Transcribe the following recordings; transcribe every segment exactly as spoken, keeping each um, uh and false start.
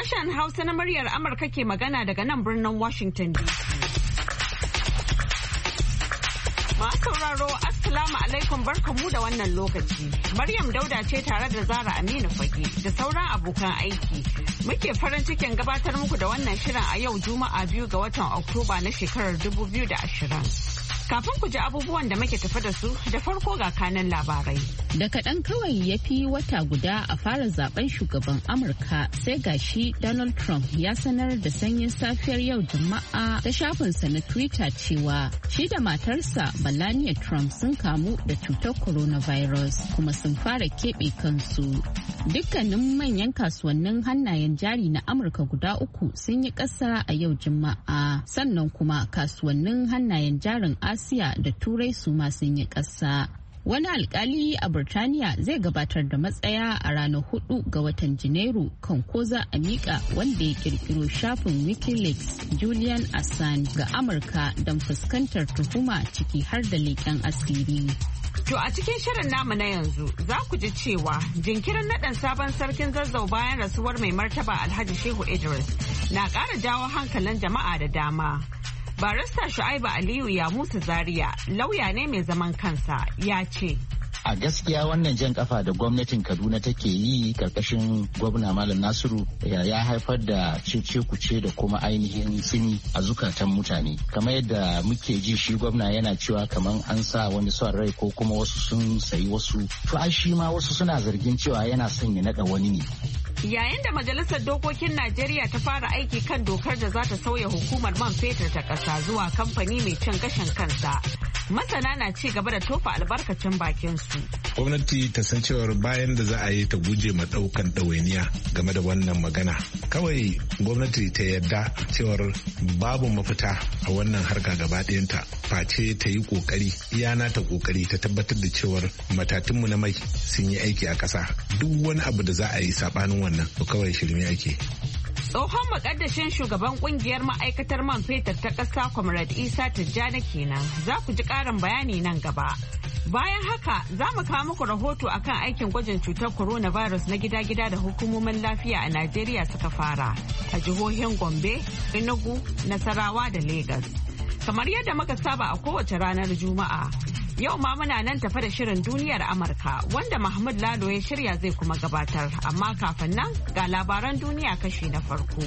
Sashen Hausa na muryar Amurka ke magana daga nan birnin Washington D C. Masu sauraro, Assalamu alaikum barkamu da wannan lokaci. Maryam Dauda ce tare da Zara Aminu Fage da sauran abokan aiki. Muke farin cikin gabatar muku da wannan shirin a yau Juma'a biyu ga watan Oktoba na shekarar dubu biyu da ashirin. Kafin ku ji abubuwan da muke tafi da su da farko ga kanan labarai. Da kaɗan kawai ya fi wata guda a fara zaben shugaban Amurka sai gashi Donald Trump ya sanar da sanyin safiyar yau Juma'a ta shafinsa na Twitter cewa shi da matarsa Melania Trump sun kamu da cutar coronavirus kuma sun fara keɓe kansu. Dukkanin manyan kasuwannin hannayen jari na Amurka guda uku sun yi ƙasa a yau Juma'a, sannan kuma kasuwannin hannayen jarin Asiya da Turai su ma sun yi ƙasa. Wani alkali a Birtaniya zai gabatar da matsaya a ranar hudu ga watan Janairu kan ko za a miƙa wanda ya kirkiro shafin Wikileaks Julian Assange ga Amurka don fuskantar tuhuma ciki har da leƙen asiri. To a cikin shirin namu na yanzu za ku ji cewa jinkirin naɗin sabon sarkin Zazzau bayan rasuwar mai martaba Alhaji Shehu Idris na ƙara jawo hankalin jama'a da dama. Barista Shu'aibu Aliyu ya Musa Zaria lauya ne mai zaman kansa ya ce. A gaskiya wannan jan kafa da gwamnatin Kaduna take yi karkashin gwamna Malam Nasiru ya haifar da cece kuce da kuma ainihin tsini a zukatan mutane. Kamar yadda muke ji shi gwamna yana cewa kamar an sa wani son rai ko kuma wasu sun sayi wasu. To ai shi ma wasu suna zargin cewa yana son ya naɗa wani ne. Yayin da Majalisar Dokokin Najeriya ta fara aiki kan dokar da za ta sauya hukumar man fetur ta ƙasa zuwa kamfani mai cin gashin kansa, masana na ci gaba da tofa albarkacin bakin su. Gwamnati ta san cewar bayan da za a yi ta guje ma ɗaukan ɗawainiya game da wannan magana. Kawai gwamnati ta yarda cewar babu mafita a wannan harka gaba ɗayanta. Face ta yi ƙoƙari, iyana ta ƙoƙari ta tabbatar da cewar matatunmu na mai sun yi aiki a ƙasa. Duk wani abu da za a yi saɓanin wannan to kawai shirme ake. Tsohon makaddashin shugaban kungiyar ma'aikatar man fetur ta ƙasa Comrade Isa Tijjani kenan, za ku ji ƙarin bayani nan gaba. Bayan haka za mu kawo muku rahoto akan aikin gwajin cutar coronavirus na gida-gida da hukumomin lafiya a Najeriya suka fara a jihohin Gombe, Enugu, Nasarawa da Legas. Kamar yadda muka saba a kowace ranar Juma'a, yau ma muna nan tafa da shirin duniyar Amurka wanda Mahmud Lalo ya shirya zai kuma gabatar, amma kafin nan ga labaran duniya kashi na farko.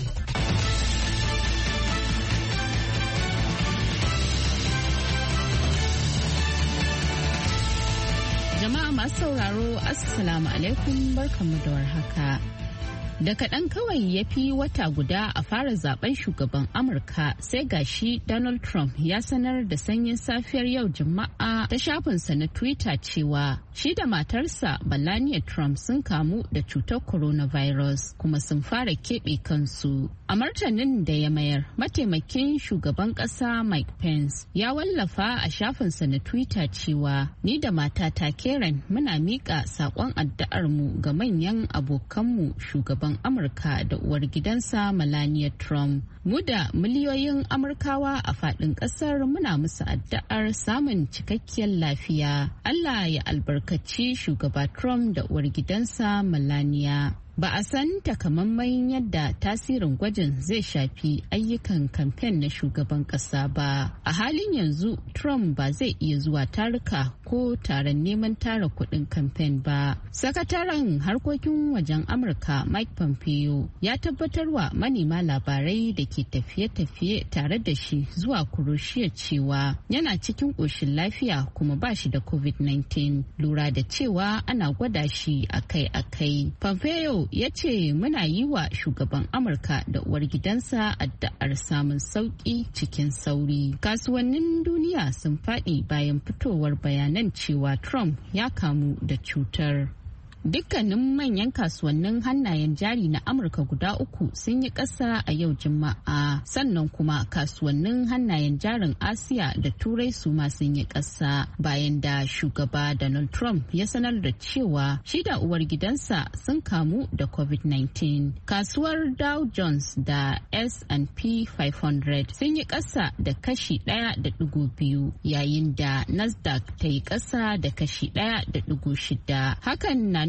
Jama'a masu sauraro, Assalamu alaikum barkanmu da warhaka. Da kaɗan kawai ya fi wata guda a fara zaben shugaban Amurka sai gashi Donald Trump ya sanar da sanyin safiyar yau Juma'a ta shafinsa na Twitter cewa shi da matarsa Melania Trump sun kamu da cutar coronavirus kuma sun fara keɓe kansu. A martanin da ya mayar, mataimakin shugaban ƙasa Mike Pence ya wallafa a shafinsa na Twitter cewa ni da matata Karen muna miƙa saƙon addu'armu ga manyan abokanmu shugaban Amurka da uwar gidansa Melania Trump. Mu da miliyoyin Amurkawa a faɗin ƙasar muna musu addu'ar samun cikakkiyar lafiya. Allah ya albarkaci shugaba Trump da uwar gidansa Melania. Ba a san takamaiman yadda tasirin gwajin zai shafi ayyukan kamfen na shugaban kasa ba. A halin yanzu Trump ba zai iya zuwa taruka ko taron neman tara kuɗin kamfen ba. Sakataren harkokin wajen Amurka Mike Pompeo ya tabbatarwa manema labarai da ke tafiye-tafiye tare da shi zuwa Kuroshiya cewa yana cikin ƙoshin lafiya kuma ba shi da covid nineteen, lura da cewa ana gwada shi akai-akai. Pompeo ya ce muna yi wa shugaban Amurka da uwar gidansa addu'ar samun sauki cikin sauri. Kasuwannin duniya sun faɗi bayan fitowar bayanan cewa Trump ya kamu da cutar. Dukkanin manyan kasuwannin hannayen jari na Amurka guda uku sun yi ƙasa a yau Juma'a, sannan kuma kasuwannin hannayen jarin Asiya da Turai su ma sun yi ƙasa bayan da shugaba Donald Trump ya sanar da cewa shi da uwar gidansa sun kamu da covid nineteen. Kasuwar Dow Jones da S and P five hundred sun yi ƙasa da kashi ɗaya da ɗigo biyu, yayin da Nasdaq ta yi ƙasa da kashi ɗaya da ɗigo shida. Hakan na nuna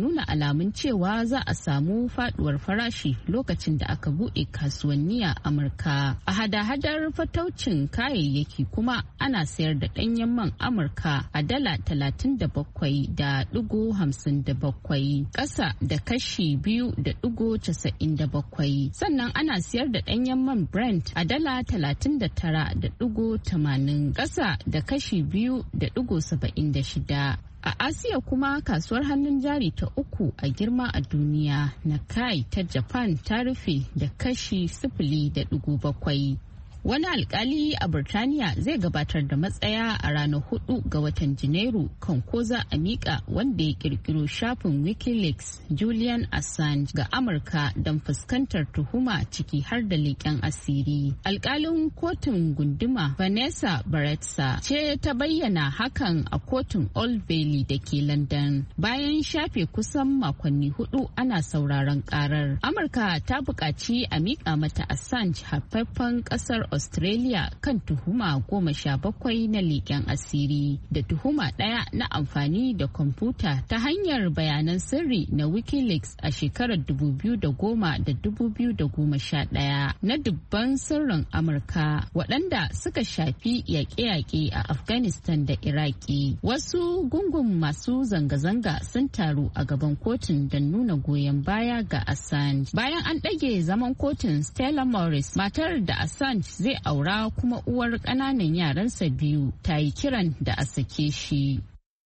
nuna alamun cewa za a samu faduwar farashi lokacin da aka buɗe kasuwanni a Amurka. A hada-hadar fataucin kayayyaki kuma ana sayar da ɗanyen man Amurka a dala talatin da bakwai da ɗigo hamsin da bakwai, ƙasa da kashi biyu da ɗigo casa'in da bakwai. Sannan ana sayar da ɗanyen man Brent a dala talatin da tara da ɗigo tamanin, ƙasa da kashi biyu da ɗigo saba'in da shida. A Asiya kuma kasuwar hannun jari ta uku a girma a duniya na kai ta Japan ta rufe da kashi sifili da ɗigo bakwai. Wani alkali a Birtaniya zai gabatar da matsaya a ranar hudu ga watan Janairu kan ko za a miƙa wanda ya kirkiro shafin Wikileaks Julian Assange ga Amurka don fuskantar tuhuma ciki har da leƙen asiri. Alkalin kotun gunduma Vanessa Baraitser ce ta bayyana hakan a kotun Old Bailey da ke London bayan shafe kusan makonni hudu ana sauraron karar. Amurka ta buƙaci a miƙa mata Assange haifaffen ƙasar Australia kan tuhuma goma sha bakwai na leƙen asiri da tuhuma ɗaya na amfani da kwamfuta ta hanyar bayanan sirri na Wikileaks a shekarar dubu biyu da goma da dubu biyu da goma sha ɗaya na dubban sirrin Amurka waɗanda suka shafi yaƙe-yaƙe a Afghanistan da Iraki. Wasu gungun masu zanga-zanga sun taru a gaban kotun don nuna goyon baya ga Assange. Bayan an ɗage zaman kotun, Stella Morris, matar da Assange zai aura kuma uwar ƙananan yaransa biyu, ta yi kiran da a sake shi.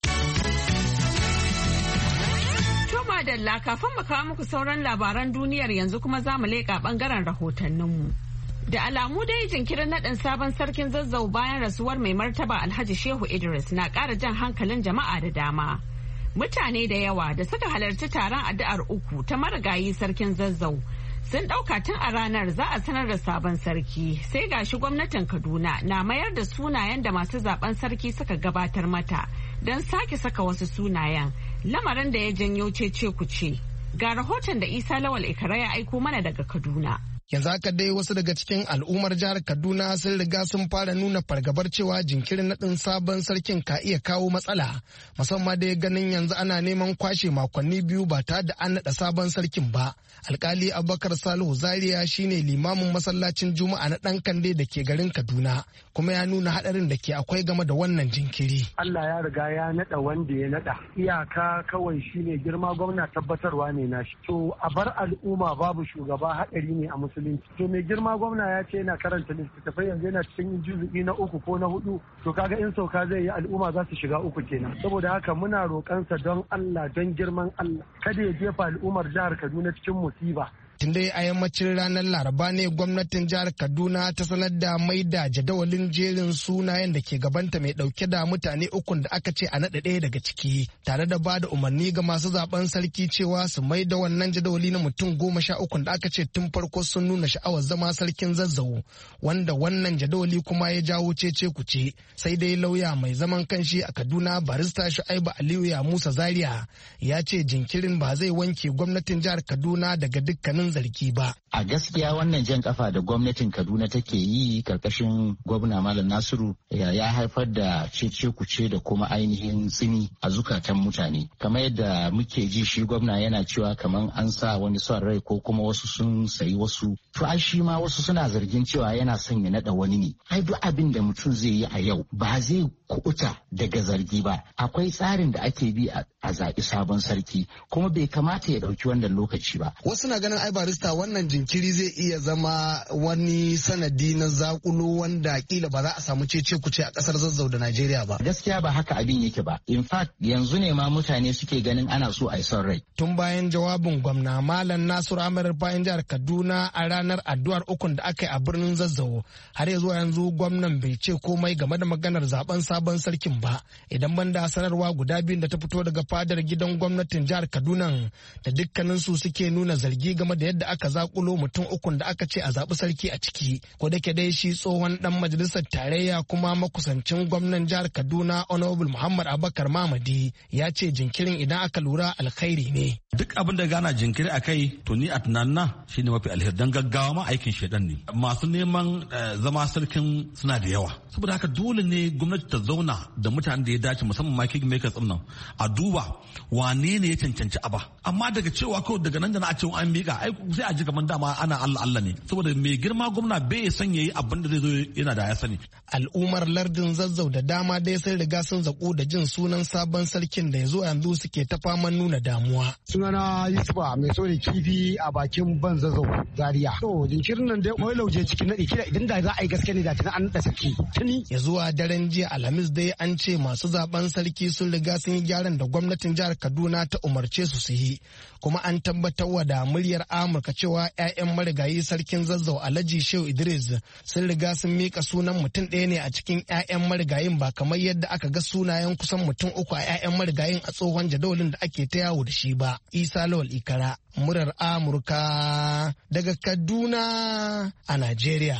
Toma Dalla, kafin mu kawo muku sauran labaran duniyar yanzu kuma za mu leƙa ɓangaren rahotanninmu. Da alamu dai jinkirin naɗin sabon sarkin Zazzau bayan rasuwar mai martaba Alhaji Shehu Idris na ƙara jan hankalin jama'a da dama. Mutane da yawa da suka halarci taron addu'ar uku ta marigayi sarkin Zazzau sun ɗauka tun a ranar za a sanar da sabon sarki, sai gashi gwamnatin Kaduna na mayar da sunayen da masu zaben sarki suka gabatar mata don sake saka wasu sunayen, lamarin da ya janyo cece kuce. Ga rahoton da Isa Lawal Ikara ya aiko mana daga Kaduna. Yanzu haka dai wasu daga cikin al'ummar jihar Kaduna sun riga sun fara nuna fargabar cewa jinkirin naɗin sabon sarkin ka iya kawo matsala, musamman da ganin yanzu ana neman kwashe makonni biyu ba tare da an naɗa sabon sarkin ba. Alkali Abubakar Salihu Zaria shine limamin masallacin Juma'a na ɗan Kande da ke garin Kaduna, kuma ya nuna haɗarin da ke akwai game da wannan jinkiri. Allah ya riga ya naɗa wanda ya naɗa. Iyaka kawai shine girma gwamna tabbatarwa ne nashi. To a bar al'umma babu shugaba haɗari ne a musulunci. To mai girma gwamna ya ce yana karanta littattafai yanzu yana cikin juzu'i na uku ko na hudu. To kaga in sauka zai yi al'umma za su shiga uku kenan. Saboda haka muna roƙansa don Allah don girman Allah kada ya jefa al'ummar jihar Kaduna cikin musiba. Tun dai a yammacin ranar Laraba ne gwamnatin jihar Kaduna ta sanar da mai da jadawalin jerin sunayen da ke gabanta mai dauke da mutane ukun da aka ce a naɗa ɗaya daga ciki, tare da ba da umarni ga masu zaben sarki cewa su mai da wannan jadawali na mutum goma sha ukun da aka ce tun farko sun nuna sha'awar zama sarkin Zazzau, wanda wannan jadawali kuma ya jawo cece kuce. Sai dai lauya mai zaman kanshi a Kaduna barista Shu'aibu Aliyu ya Musa Zaria ya ce jinkirin ba zai wanke gwamnatin jihar Kaduna daga dukkanin zargi ba. A gaskiya wannan jan kafa da gwamnatin Kaduna take yi karkashin gwamna Malam Nasiru ya haifar da cece kuce da kuma ainihin tsini a zukatan mutane. Kamar yadda muke ji shi gwamna yana cewa kamar an sa wani son rai ko kuma wasu sun sayi wasu. To ai shi ma wasu suna zargin cewa yana son ya nada wani ne. Ai duk abin da mutum zai yi a yau ba zai kuɓuta daga zargi ba. Akwai tsarin da ake bi a zaɓi sabon sarki kuma bai kamata ya ɗauki wannan lokaci ba. Wasu na ganin ai barista wannan jinkiri zai iya zama wani sanadi na zakulo wanda kila ba za a samu cece kuce a kasar Zazzau da Najeriya ba. Gaskiya ba haka abin yake ba. In fact yanzu ne ma mutane suke ganin ana so a yi son rai. Tun bayan jawabin gwamna Malam Nasiru Amir bayan jihar Kaduna a ranar addu'ar ukun da aka yi a birnin Zazzau, har ya zuwa yanzu gwamnan bai ce komai game da maganar zaben sabon sarkin ba. Idan banda sanarwa guda biyun da ta fito daga fadar gidan gwamnatin jihar Kaduna da dukkaninsu suke nuna zargi game da yadda aka zakulo mutum ukun da aka ce a zaɓi sarki a ciki, ko da ke dai shi tsohon dan majalisar tarayya kuma makusancin gwamnan jihar Kaduna Honorable Muhammad Abubakar Mamadi ya ce jinkirin idan aka lura alkhairi ne. Duk abin da gana jinkiri a kai to ni a tunanina shine mafi alheri, dan gaggawa ma aikin shedan ne. Masu neman zama sarkin suna da yawa, saboda haka dole ne gwamnati ta zauna da mutanen da ya dace musamman ma kingmakers din nan a duba wane ne ya cancanci aba amma daga cewa kawai daga nan da na a ce an miƙa ai sai a ji kamar dama ana Allah Allah ne saboda mai girma gwamna bai san yayi abin da zai zo yana da ya sani. Al'ummar lardin Zazzau da dama dai sun riga sun zaku da jin sunan sabon sarkin da ya zo yanzu suke ta faman nuna damuwa. Sunana Yusufa mai so da kifi a bakin ban Zazzau Zaria. To jinkirin nan dai mai lauje cikin nadi kira idan da za a yi gaske ne da tana an da saki. Tuni ya zuwa daren jiya Alhamis dai an ce masu zaben sarki sun riga sun yi gyaran da gwamnatin jihar Kaduna ta umarce su su yi kuma an tabbatar wa da muryar Amurka cewa 'ya'yan marigayi sarkin Zazzau Alhaji Shehu Idris sun riga sun mika sunan mutum ɗaya ne a cikin 'ya'yan marigayin ba kamar yadda aka ga sunayen kusan mutum uku a 'ya'yan marigayin a tsohon jadawalin da ake ta yawo da shi ba. Isa Lawal Ikara, murar Amurka daga Kaduna a Najeriya.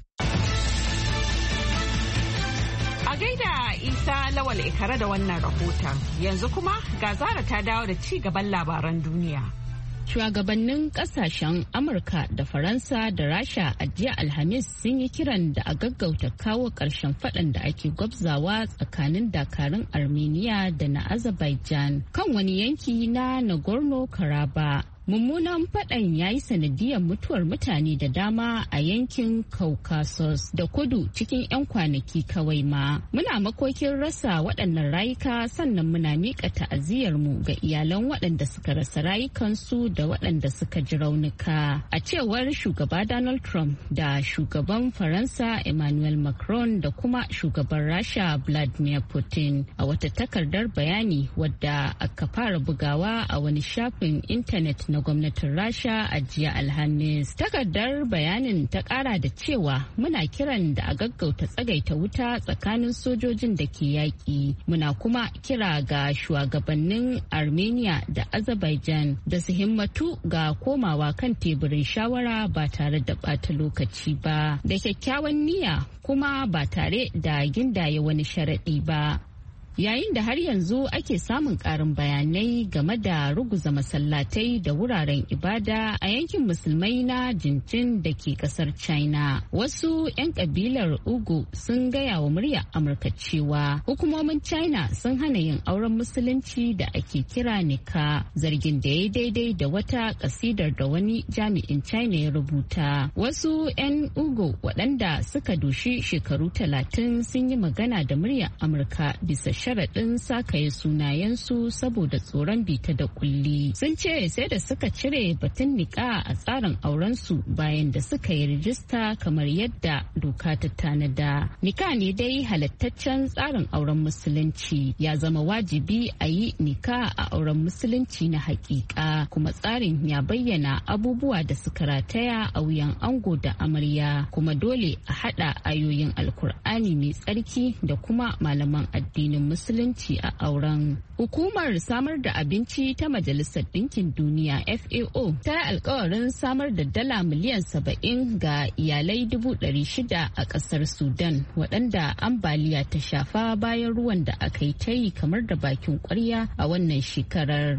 A gaida Isa Lawal Ikara da wannan rahoton. Yanzu kuma ga Zara ta dawo da ci gaban labaran duniya. Shugabannin kasashen Amurka da Faransa da Rasha a jiya Alhamis sun yi kiran da a gaggauta kawo ƙarshen faɗan da ake gwabzawa tsakanin dakarun Armenia da na Azerbaijan kan wani yanki na Nagorno-Karabakh. Mummunan faɗan ya yi sanadiyar mutuwar mutane da dama a yankin Caucasus da kudu cikin 'yan kwanaki kawai ma. Muna makokin rasa waɗannan rayuka sannan muna miƙa ta'aziyyarmu ga iyalan waɗanda suka rasa rayukansu da waɗanda suka ji raunuka. A cewar shugaba Donald Trump da shugaban Faransa Emmanuel Macron da kuma shugaban Rasha Vladimir Putin a wata takardar bayani wadda aka fara bugawa a wani shafin intanet na na gwamnatin Rasha a jiya Alhamis. Takardar bayanin ta kara da cewa muna kiran da a gaggauta tsagaita wuta tsakanin sojojin da ke yaƙi. Muna kuma kira ga shugabannin Armenia da Azerbaijan da su himmatu ga komawa kan teburin shawara ba tare da ɓata lokaci ba, da kyakkyawan niyya kuma ba tare da gindaye wani sharaɗi ba. Yayin da har yanzu ake samun ƙarin bayanai game da ruguza masallatai da wuraren ibada a yankin musulmai na Jinjin da ke kasar China. Wasu 'yan kabilar Ugu sun gaya wa murya Amurka cewa hukumomin China sun hana yin auren musulunci da ake kira nika, zargin da ya daidai da wata kasidar da wani jami'in China ya rubuta. Wasu 'yan Ugu waɗanda suka doshi shekaru talatin sun yi magana da murya Amurka bisa sharaɗin sakaye sunayensu saboda tsoron bita da kulli. Sun ce sai da suka cire batun niƙa a tsarin aurensu bayan da suka yi rijista kamar yadda doka ta tanada. Nika ne dai halattaccen tsarin auren musulunci, ya zama wajibi a yi nika a auren musulunci na hakika, kuma tsarin ya bayyana abubuwa da suka rataya a wuyan ango da amarya, kuma dole a haɗa ayoyin alkur'ani mai tsarki da kuma malaman addinin musulunci a auren. Hukumar samar da abinci ta Majalisar Ɗinkin Duniya F A O ta yi alkawarin samar da dala miliyan saba'in ga iyalai dubu ɗari shida a ƙasar Sudan waɗanda ambaliya ta shafa bayan ruwan da aka yi ta yi kamar da bakin ƙwarya a wannan shekarar.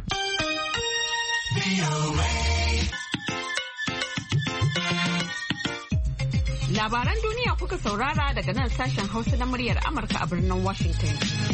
Labaran duniya kuka saurara daga nan sashen Hausa na muryar Amurka a birnin Washington.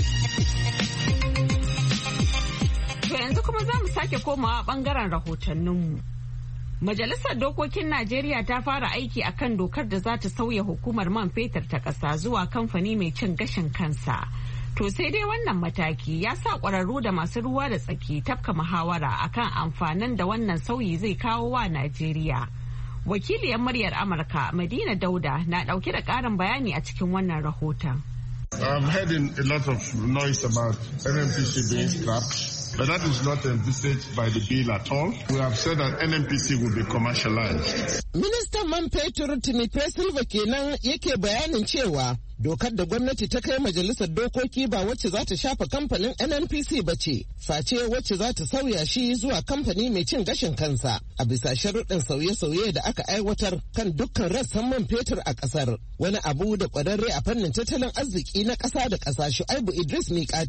To yanzu kuma za mu sake komawa bangaren rahotanninmu. Majalisar Dokokin Najeriya ta fara aiki akan dokar da za ta sauya hukumar man fetur ta ƙasa zuwa kamfani mai cin gashin kansa. To sai dai wannan mataki ya sa ƙwararru da masu ruwa da tsaki tafka muhawara akan amfanin da wannan sauyi zai kawo wa Najeriya. Wakiliyar muryar Amurka Madina Dauda na ɗauke da ƙarin bayani a cikin wannan rahoton. I'm hearing a lot of noise about N N P C being scrapped. But that is not envisaged by the bill at all. We have said that N N P C will be commercialized. Ministan man fetur Timi Silva kenan yake bayanin cewa dokar da gwamnati ta kai majalisar dokoki ba wacce za ta shafa kamfanin N N P C ba ce, face wacce za ta sauya shi zuwa kamfani mai cin gashin kansa a bisa sharuɗin sauye-sauye da aka aiwatar kan dukkan rassan man fetur a ƙasar. Wani abu da ƙwararre a fannin tattalin arziki na ƙasa da ƙasa Shu'aibu Idris Mikati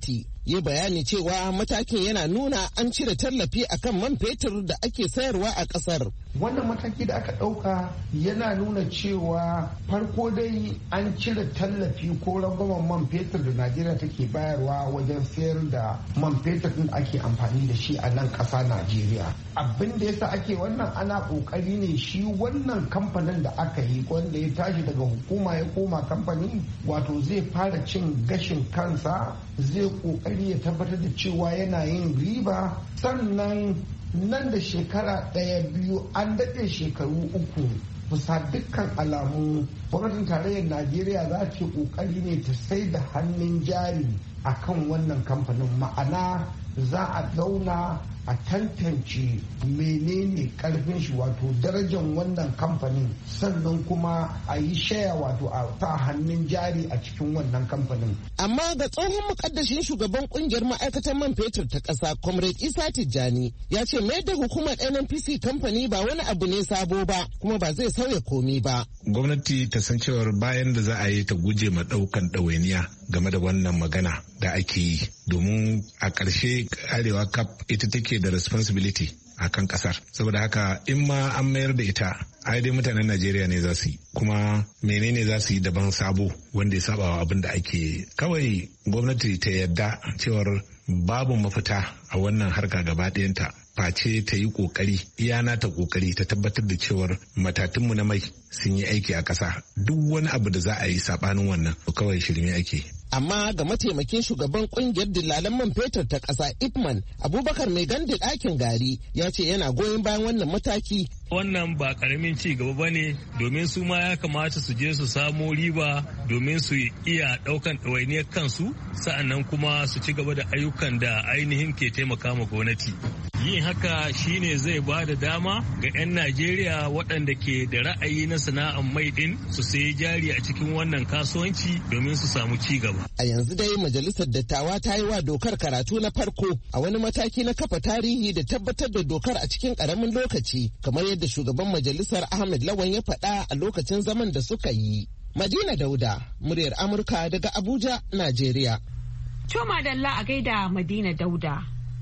ya bayani cewa matakin yana nuna an cire tallafi akan man fetur da ake sayarwa a ƙasar. Wannan mataki da aka ɗauka yana nuna cewa farko dai an cire tallafi ko rangwamen man fetur da Najeriya take bayarwa wajen sayar da man fetur din ake amfani da shi a nan ƙasa Najeriya. Abin da yasa ake wannan ana ƙoƙari ne shi wannan kamfanin da aka yi wanda ya tashi daga hukuma ya koma kamfani wato zai fara cin gashin kansa, zai ƙoƙari ya tabbatar da cewa yana yin riba, sannan nan da shekara ɗaya biyu an daɗe shekaru uku bisa dukkan alamu gwamnatin tarayyar Najeriya za ta ƙoƙari ne ta sai da hannun jari a kan wannan kamfanin, ma'ana za a zauna a tantance menene karfin shi wato darajar wannan kamfanin, sannan kuma a yi shaya wato a sa hannun jari a cikin wannan kamfanin. Amma ga tsohon mukaddashin shugaban kungiyar ma'aikatan man fetur ta ƙasa Comrade Isa Tijjani ya ce mai da hukumar N N P C kamfani ba wani abu ne sabo ba kuma ba zai sauya komi ba. Gwamnati ta san cewar bayan da za a yi ta guje ma ɗaukan ɗawainiya game da wannan magana da ake yi, domin a ƙarshe arewa kap ita take da responsibility a kan ƙasar. Saboda haka in ma an mayar da ita ai dai mutanen Najeriya ne za su yi, kuma menene za su yi daban sabo wanda ya saba wa abin da ake. Kawai gwamnati ta yarda cewar babu mafita a wannan harka gaba ɗayanta face ta yi kokari iyana ta kokari ta tabbatar da cewar matatunmu na mai sun yi aiki a ƙasa. Duk wani abu da za a yi sabanin wannan kawai shirme ake. Amma ga mataimakin shugaban kungiyar dillalan man fetur ta ƙasa Ipman Abubakar mai gandi ɗakin gari ya ce yana goyon bayan wannan mataki. Wannan ba karamin ci gaba ba ne, domin su ma ya kamata su je su samo riba domin su iya ɗaukan ɗawainiyar kansu, sa'annan kuma su ci gaba da ayyukan da ainihin ke taimaka ma gwamnati. Yin haka shine zai ba da dama ga 'yan Najeriya waɗanda ke da ra'ayi na sana'ar mai ɗin su sayi jari a cikin wannan kasuwanci domin su samu ci gaba. A yanzu dai majalisar dattawa ta yi wa dokar karatu na farko a wani mataki na kafa tarihi da tabbatar da dokar a cikin ƙaramin lokaci, kamar yadda shugaban majalisar Ahmed Lawan ya faɗa a lokacin zaman da suka yi. Madina Dauda, muryar Amurka daga Abuja, Najeriya. Coma Dalla a gaida Madina Dauda.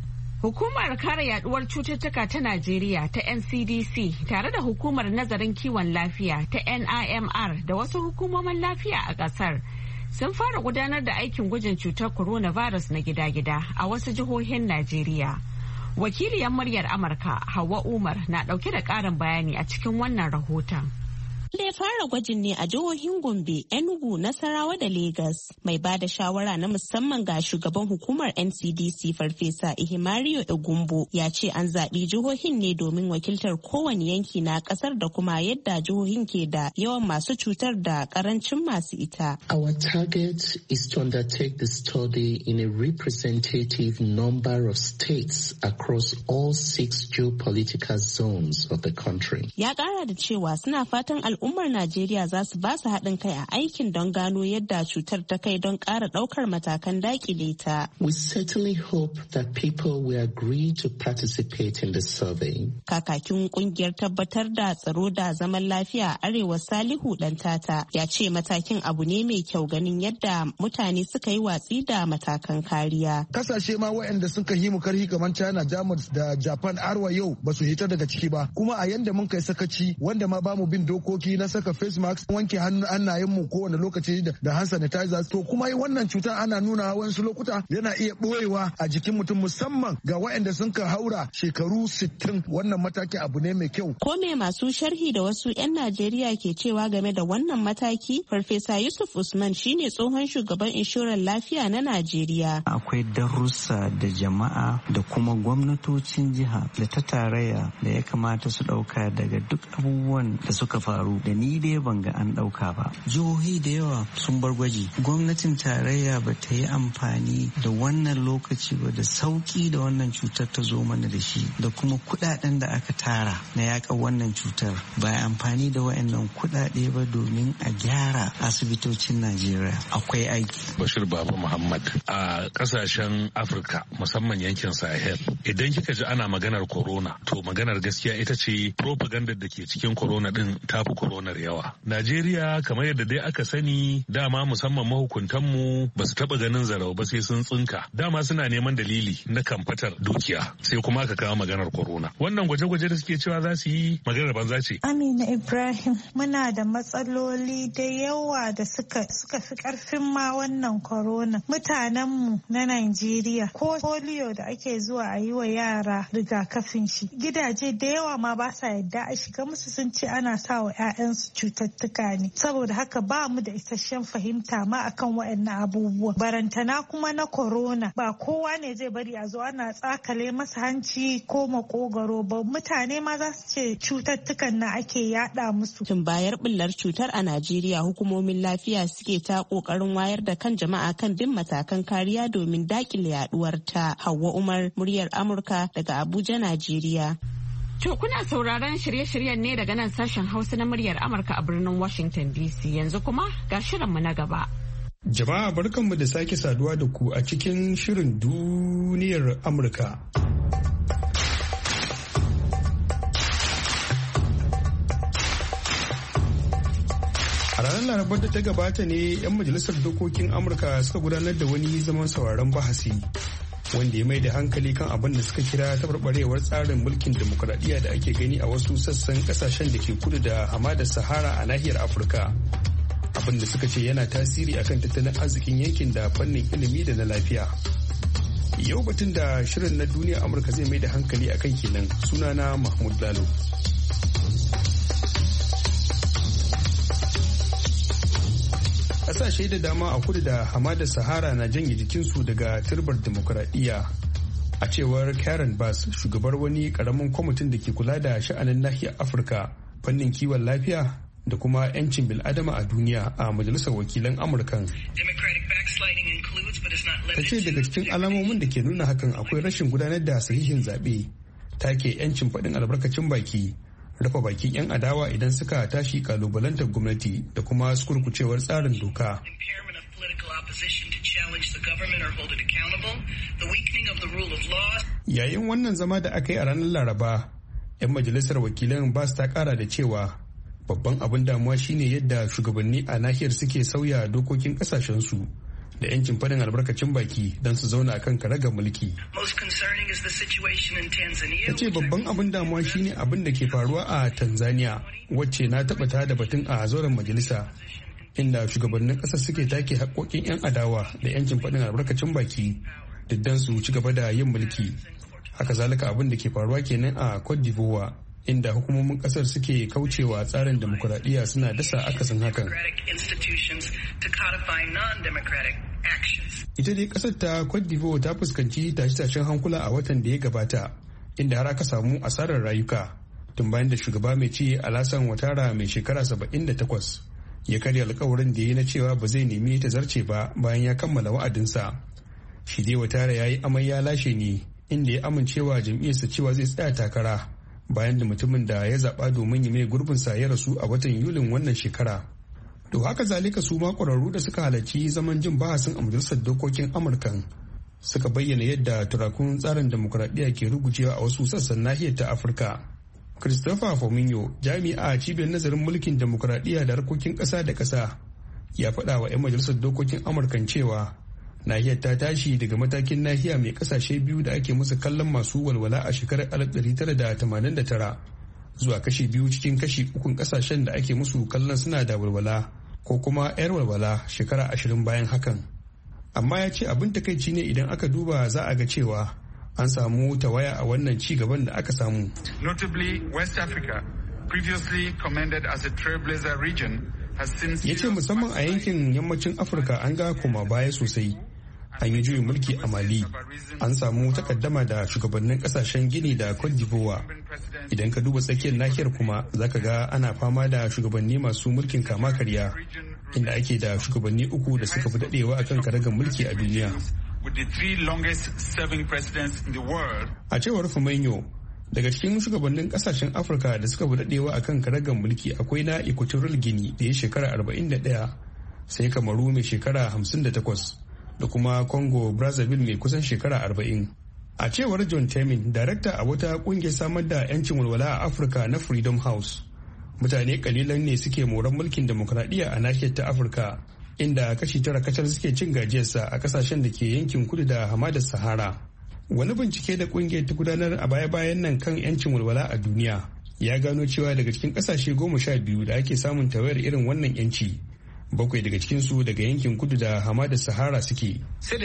Hukumar kare yaduwar cututtuka ta Najeriya ta N C D C tare da hukumar nazarin kiwon lafiya ta N I M R da wasu hukumomin lafiya a ƙasar sun fara gudanar da aikin gwajin cutar coronavirus na gida-gida a wasu jihohin Najeriya. Wakiliyar muryar Amurka Hauwa Umar na ɗauke da ƙarin bayani a cikin wannan rahoton. Da ya fara gwajin ne a jihohin Gombe, Enugu, Nasarawa da Legas. Mai ba da shawara na musamman ga shugaban hukumar N C D C Farfesa Ihimariyo Egumbo ya ce an zaɓi jihohin ne domin wakiltar kowane yanki na ƙasar da kuma yadda jihohin ke da yawan masu cutar da ƙarancin masu ita. Our target is to undertake the study in a representative number of states across all six geopolitical zones of the country. Ya ƙara da cewa suna fatan al al'ummar Najeriya za su ba su haɗin kai a aikin don gano yadda cutar ta kai don ƙara ɗaukar matakan daƙile ta. We certainly hope that people will agree to participate in the survey. Kakakin ƙungiyar tabbatar da tsaro da zaman lafiya a Arewa Salihu Ɗantata ya ce matakin abu ne mai kyau ganin yadda mutane suka yi watsi da matakan kariya. Kasashe ma waɗanda suka yi mu karhi kamar China, Jamus da Japan arwa yau ba su hita daga ciki ba. Kuma a yanda mun kai sakaci wanda ma ba mu bin dokoki na saka face mask, wanke hannayen mu kowane lokaci da hand sanitizer, to kuma yi wannan cutar ana nuna wasu lokuta yana iya boyewa a jikin mutum musamman ga waɗanda sun ka haura shekaru sittin. Wannan mataki abu ne mai kyau. Ko me masu sharhi da wasu 'yan Najeriya ke cewa game da wannan mataki? Farfesa Yusuf Usman shine tsohon shugaban inshorar lafiya na Najeriya. Akwai darussa da jama'a da kuma gwamnatocin jiha da ta tarayya da ya kamata su ɗauka daga duk abubuwan da suka faru da ni dai ban ga an ɗauka ba. Jihohi da yawa sun bar gwaji. Gwamnatin tarayya ba ta yi amfani da wannan lokaci ba da sauki da wannan cutar ta zo mana da shi da kuma kuɗaɗen da aka tara na yaƙar wannan cutar. Ba a amfani da waɗannan kuɗaɗe ba domin a gyara asibitocin Najeriya. Akwai aiki. Bashir Baba Muhammad, a ƙasashen Afirka musamman yankin Sahel, idan kika ji ana maganar corona to maganar gaskiya ita ce propaganda da ke cikin corona din ta fi koronar yawa. Najeriya kamar yadda dai aka sani dama musamman mahukuntanmu ba su taɓa ganin zarau ba sai sun tsinka. Dama suna neman dalili na kamfatar dukiya sai kuma aka kawo maganar korona. Wannan gwaje-gwaje da suke cewa za su yi maganar banza ce. Amina Ibrahim, muna da matsaloli da yawa da suka suka fi karfin ma wannan korona. Mutanenmu na Najeriya ko polio da ake zuwa a yi wa yara rigakafin shi. Gidaje da yawa ma ba sa yadda a shiga musu, sun ce ana sa wa 'ya'yansu cututtuka ne. Saboda haka ba mu da isasshen fahimta ma akan waɗannan abubuwa. Barantana kuma na korona ba kowa ne zai bari a zo ana tsakale masa hanci ko makogaro ba. Mutane ma za su ce cututtukan na ake yada musu. Tun bayar bullar cutar a Najeriya, hukumomin lafiya suke ta kokarin wayar da kan jama'a kan bin matakan kariya domin dakile yaduwar ta. Hauwa Umar, muryar Amurka daga Abuja, Najeriya. To kuna sauraron shirye-shiryen ne daga nan sashen Hausa na muryar Amurka a birnin Washington D C. Yanzu kuma ga shirinmu na gaba. Jama'a barkanmu da sake saduwa da ku a cikin shirin duniyar Amurka. A ranar Larabar da ta gabata ne 'yan majalisar dokokin Amurka suka gudanar da wani zaman sauraron bahasi wanda ya mai da hankali kan abin da suka kira taɓarɓarewar tsarin mulkin demokuraɗiyya da ake gani a wasu sassan ƙasashen da ke kudu da hamadar Sahara a nahiyar Afirka. Abin da suka ce yana tasiri akan tattalin arzikin yankin da fannin ilimi da na lafiya. Yau batun da shirin na duniya Amurka zai mai da hankali akan kenan. Sunana Mahmud Lalo. Ƙasashe da dama a kudu da hamadar Sahara na janye jikinsu daga turbar demokuraɗiyya. A cewar Karen Bass, shugabar wani ƙaramin kwamitin da ke kula da sha'anin nahiyar Afirka, fannin kiwon lafiya da kuma 'yancin bil'adama a duniya a Majalisar Wakilan Amurkan. Ta ce daga cikin alamomin da ke nuna hakan akwai rashin gudanar da sahihin zaɓe, take 'yancin faɗin albarkacin baki, rufe bakin 'yan adawa idan suka tashi kalubalantar gwamnati da kuma kurkucewar tsarin doka. Yayin wannan zama da aka yi a ranar Laraba, 'yan majalisar wakilan ba su ta kara da cewa babban abin damuwa shine yadda shugabanni a nahiyar suke sauya dokokin kasashensu da 'yancin faɗin albarkacin baki don su zauna kan karagar mulki. Ta ce babban abin damuwa shine abin da ke faruwa a Tanzania, wacce na taɓa ta da batun a zauren majalisa, inda shugabannin ƙasar suke take haƙoƙin 'yan adawa da 'yancin faɗin albarkacin baki diddan su ci gaba da yin mulki. Haka zalika abin da ke faruwa kenan a Cote d'Ivoire, inda hukumomin kasar suke kaucewa tsarin demokuraɗiyya suna dasa akasin hakan. Ita dai kasar ta Cote d'Ivoire ta fuskanci tashe-tashen hankula a watan da ya gabata, inda har aka samu asarar rayuka tun bayan da shugaba mai ci Alassane Ouattara mai shekara saba'in da takwas ya karya alkawarin da ya yi na cewa ba zai nemi ta zarce ba bayan ya kammala wa'adinsa. Shi dai Ouattara ya yi amai ya lashe ne, inda ya amincewa jam'iyyarsa cewa zai tsaya takara bayan da mutumin da ya zaɓa domin ya mai gurbinsa ya rasu a watan Yulin wannan shekara. To haka zalika su ma ƙwararru da suka halarci zaman jin bahasin a majalisar dokokin Amurkan suka bayyana yadda turakun tsarin demokuraɗiyya ke rugujewa a wasu sassan nahiyar ta Afirka. Christopher Fominyo, jami'a a cibiyar nazarin mulkin demokuraɗiyya da harkokin ƙasa da ƙasa, ya faɗa wa 'yan majalisar dokokin Amurkan cewa nahiyar ta tashi daga matakin nahiya mai kasashe biyu da ake musu kallon masu walwala a shekarar alif ɗari tara da tamanin da tara zuwa kashi biyu cikin kashi ukun kasashen da ake musu kallon suna da walwala ko kuma 'yar walwala shekara ashirin bayan hakan. Amma ya ce abin takaici ne idan aka duba za a ga cewa an samu tawaya a wannan ci gaban da aka samu. Notably, West Africa, previously commended as a trailblazer region, ya ce musamman a yankin yammacin Afirka an ga koma baya sosai. An yi juyin mulki a Mali, an samu takaddama da shugabannin kasashen Gini da Cote d'Ivoire. Idan ka duba tsakiyar nahiyar kuma zaka ga ana fama da shugabanni masu mulkin kama karya, inda ake da shugabanni uku da suka fi dadewa akan karagar mulki a duniya. A cewar Fumayo, daga cikin shugabannin kasashen Afirka da suka fi dadewa akan karagar mulki akwai na Equatorial Guinea da ya shekara arba'in da ɗaya, sai Kamaru mai shekara hamsin da takwas. Da kuma Congo Brazzaville mai kusan shekara arba'in. A cewar John Temin, darakta a wata kungiyar samar da 'yancin walwala a Afirka na Freedom House, mutane kalilan ne suke moran mulkin demokuraɗiyya a nahiyar ta Afirka, inda kashi tara kacal suke cin gajiyarsa a kasashen da ke yankin kudu da hamadar Sahara. Wani bincike da kungiyar ta gudanar a baya-bayan nan kan 'yancin walwala a duniya ya gano cewa daga cikin kasashe goma sha biyu da ake samun tawayar irin wannan 'yanci, bakwai daga cikinsu daga yankin kudu da hamadar Sahara suke.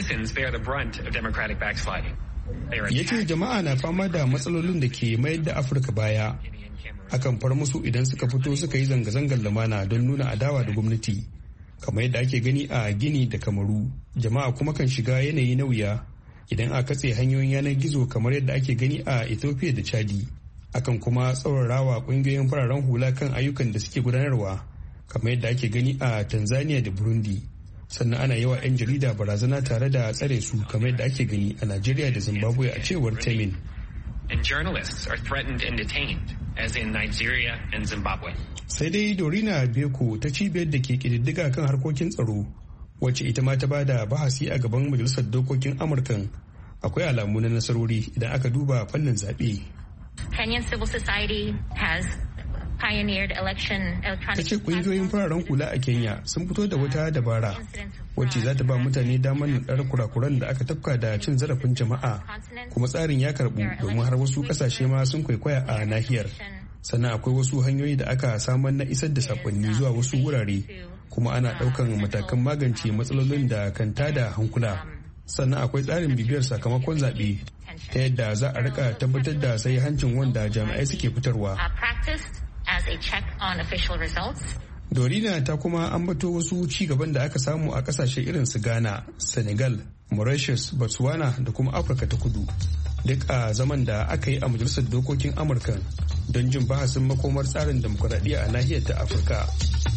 Ya ce jama'a na fama da matsalolin da ke mayar da Afirka baya. Akan far musu idan suka fito suka yi zanga-zangar lumana don nuna adawa da gwamnati, kamar yadda ake gani a Gini da Kamaru. Jama'a kuma kan shiga yanayi na wuya idan a katse hanyoyin yanar gizo kamar yadda ake gani a Ethiopia da Chadi. Akan kuma tsaurarawa kungiyoyin fararen hula kan ayyukan da suke gudanarwa kamar yadda ake gani a Tanzania da Burundi. Sannan ana yawa 'yan jarida barazana tare da tsare su kamar yadda ake gani a Najeriya da Zimbabwe a cewar Temin. And journalists are threatened and detained, as in Nigeria and Zimbabwe. Sai dai Dorina Beko ta cibiyar da ke kididdiga kan harkokin tsaro, wacce ita ma ta bada bahasi a gaban Majalisar Dokokin Amurkan, akwai alamu na nasarori idan aka duba fannin zaɓe. Kenyan civil society has pioneered election electronic. Ta ce kungiyoyin fararen hula a Kenya sun fito da wata dabara wacce za ta ba mutane damar naɗar kurakuran da aka tafka da cin zarafin jama'a, kuma tsarin ya karɓu domin har wasu ƙasashe ma sun kwaikwaya a nahiyar. Sannan akwai wasu hanyoyi da aka samar na isar da sakonni zuwa wasu wurare, kuma ana ɗaukan matakan magance matsalolin da kan tada hankula. Sannan akwai tsarin bibiyar sakamakon zaɓe ta yadda za a rika tabbatar da sai hancin wanda jami'ai suke fitarwa. As a check on official results. Dorina ta kuma ambato wasu ci gaban da aka samu a kasashe irin su Ghana, Senegal, Mauritius, Botswana da kuma Afirka ta Kudu. Duk a zaman da aka yi a Majalisar Dokokin Amurka don jin bahasin makomar tsarin demokuraɗiyya a nahiyar ta Afirka.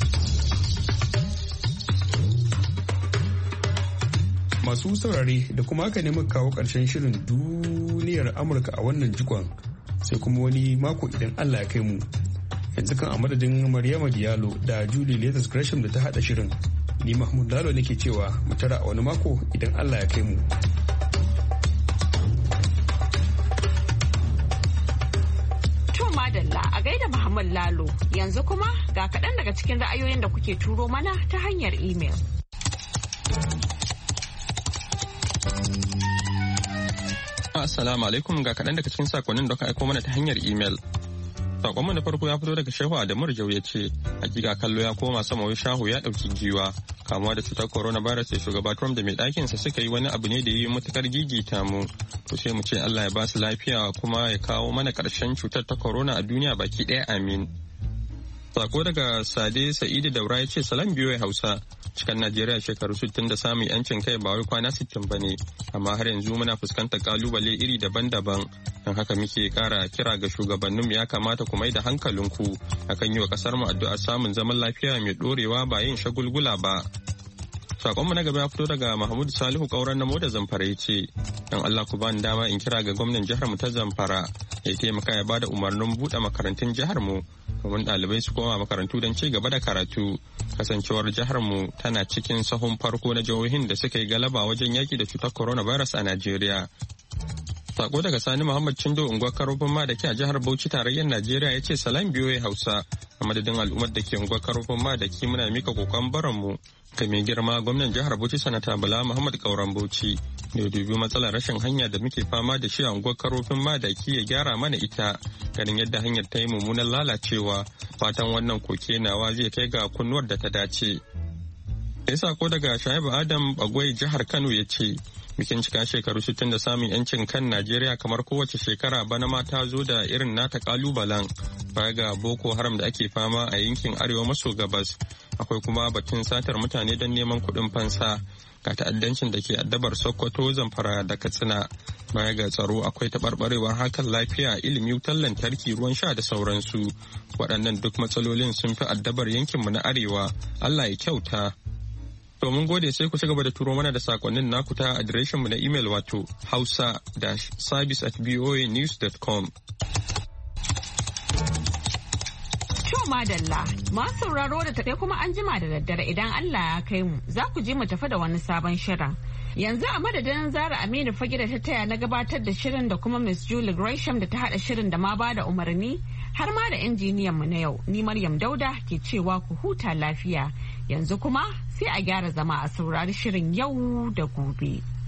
Masu saurare da kuma aka nemi kawo ƙarshen shirin duniyar Amurka a wannan jikon, sai kuma wani mako idan Allah ya kai mu. Yanzu kan a madadin Maryama Diallo da Julie Leathers Gresham da ta hada shirin, ni Mahmud Lalo nake cewa mu tara a wani mako idan Allah ya kai mu. To madalla a gaida Muhammad Lalo, yanzu kuma ga kaɗan daga cikin ra'ayoyin da kuke turo mana ta hanyar imel. Assalamu alaikum, ga kaɗan daga cikin sakonnin da ka aiko mana ta hanyar imel. Sakonmu na farko ya fito daga Shehu Adamu Rijau ya ce, hakika kallo ya koma sama wai shahu ya ɗauki giwa. Kamuwa da cutar coronavirus da shugaba Trump da mai ɗakinsa suka yi wani abu ne da yi matukar gigita mu. To sai mu ce Allah ya ba su lafiya kuma ya kawo mana ƙarshen cutar ta corona a duniya baki ɗaya, amin. Sako daga Sade Sa'idu Daura ya ce, salam biyo Hausa. Cikin Najeriya shekaru sittin da samun yancin kai ba wai kwana sittin ba ne, amma har yanzu muna fuskantar kalubale iri daban-daban. Don haka muke kara kira ga shugabanninmu ya kamata ku mai da hankalinku akan yi wa kasar mu addu'ar samun zaman lafiya mai dorewa ba yin shagulgula ba. Sakonmu na gaba ya fito daga Mahmud Salihu Kauran Namo da Zamfara ya ce, don Allah ku bani dama in kira ga gwamnan jihar mu ta Zamfara ya taimaka ya bada umarnin buɗe makarantun jihar mu domin ɗalibai su koma makarantu don ci gaba da karatu. Kasancewar jihar mu tana cikin sahun farko na jihohin da suka yi galaba wajen yaki da cutar coronavirus a Najeriya. Sako daga Sani Muhammad Chindo unguwar Karofin ma da ke a jihar Bauchi tarayyar Najeriya ya ce, salam biyoyi Hausa, a madadin al'ummar da ke unguwar Karofin ma da ke muna mika kokon baran mu ga mai girma gwamnan jihar Bauchi Sanata Bala Muhammad Kauran Bauchi da dubi matsalar rashin hanya da muke fama da shi a unguwar Karofin ma da ke ya gyara mana ita, ganin yadda hanyar ta yi mummunan lalacewa. Fatan wannan koke nawa zai kai ga kunnuwar da ta dace. Sai sako daga Shaibu Adam Bagwai jihar Kano ya ce, bikin cika shekaru sittin da samun yancin kan Najeriya kamar kowace shekara bana ma ta zo da irin nata kalubalen. Baya ga Boko Haram da ake fama a yankin arewa maso gabas, akwai kuma batun satar mutane don neman kuɗin fansa, ga ta'addancin da ke addabar Sokoto, Zamfara da Katsina. Baya ga tsaro akwai taɓarɓarewar hakan lafiya, ilimi, wutar lantarki, ruwan sha da sauransu. Waɗannan duk matsalolin sun fi addabar yankinmu na arewa. Allah ya kyauta. To mun gode, sai ku ci gaba da turo mana da sakonnin naku ta adireshinmu na imel wato hausa-service at voa news dot com. To madalla, masu sauraro da takai kuma an jima da daddare idan Allah ya kai mu za ku ji mu tafi da wani sabon shirin. Yanzu a madadin Zara Aminu Fage da ta taya na gabatar da shirin da kuma Miss Julie Gresham da ta haɗa shirin da ma ba da umarni har ma da injiniyan mu na yau ni Maryam Dauda ke cewa ku huta lafiya yanzu kuma sai a gyara zama a saurari shirin yau da gobe.